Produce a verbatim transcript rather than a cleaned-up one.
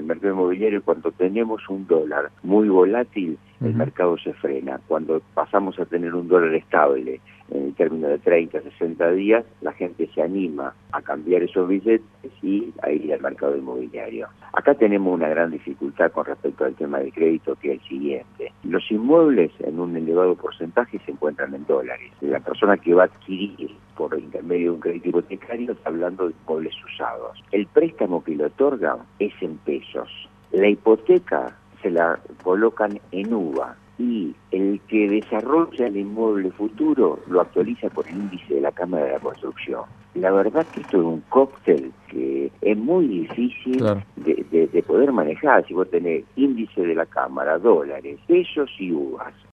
el mercado inmobiliario, cuando tenemos un dólar muy volátil, el Uh-huh. mercado se frena. Cuando pasamos a tener un dólar estable, en el término de treinta, sesenta días, la gente se anima a cambiar esos billetes y a ir al mercado inmobiliario. Acá tenemos una gran dificultad con respecto al tema del crédito, que es el siguiente. Los inmuebles en un elevado porcentaje se encuentran en dólares. La persona que va a adquirir por intermedio de un crédito hipotecario está hablando de inmuebles usados. El préstamo que le otorgan es en pesos. La hipoteca se la colocan en U V A y el que desarrolla el inmueble futuro lo actualiza por el índice de la Cámara de la Construcción. La verdad que esto es un cóctel que es muy difícil Claro. de, de, de poder manejar. Si vos tenés índice de la Cámara, dólares, pesos y U V As,